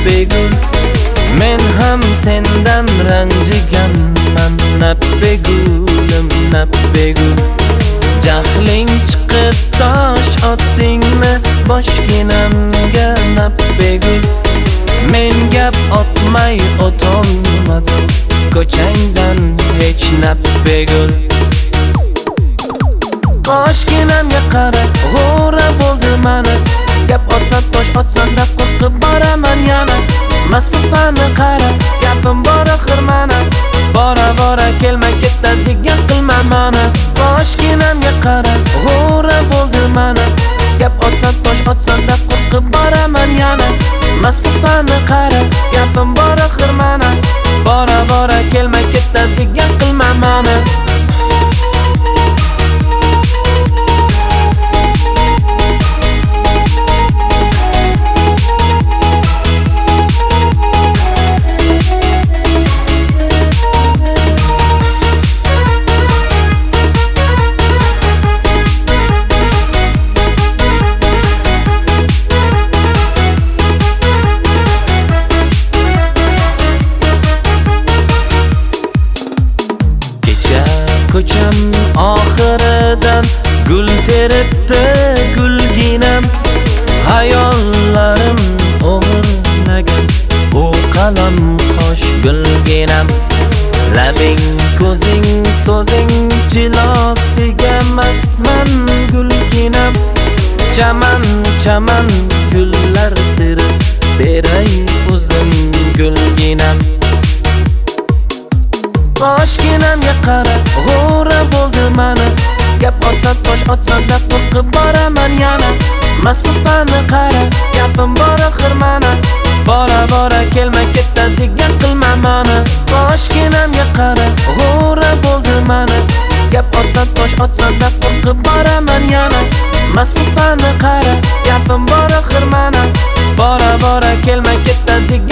begul. Men ham sendan ranjiganman, begul, begul. Jahling chiqib tosh otdingmi boshginamga, begul. Men gap otmay o'tolmadim ko'changdan hech begul. Boshginamga qara, g'o'ra bo'ldi mana. Gap otsam tosh otsam-da qo'rqib boraman yana. Masofani qara, gapim bor axir mana. Bora kelmay ketadigan qilma mana. Boshginamga qara, g'o'ra bo'ldi mana. Gap otsam tosh otsam-da qo'rqib boraman yana. Masofani qara, gapim bor axir mana. Bora kelmay ketadigan qilma mana. Ko'cham oxiridan gul teribdi gulginam. Hayollarim o'g'irlagan bu qalam qosh gulginam. Labing, ko'zing, so'zing jilosiga masman gulginam. Chaman gullar terib beray o'zim gulginam. Boshginamga qara, g'o'ra bo'ldi mana. Gap otsam tosh otsam-da qo'rqib boraman yana. Masofani qara, gapim bor axir mana. Bora kelmay ketadigan qilma mana. Boshginamga qara, g'o'ra bo'ldi mana. Gap otsam tosh otsam-da qo'rqib boraman yana. Masofani qara, gapim bor axir mana. Bora kelmay ketadigan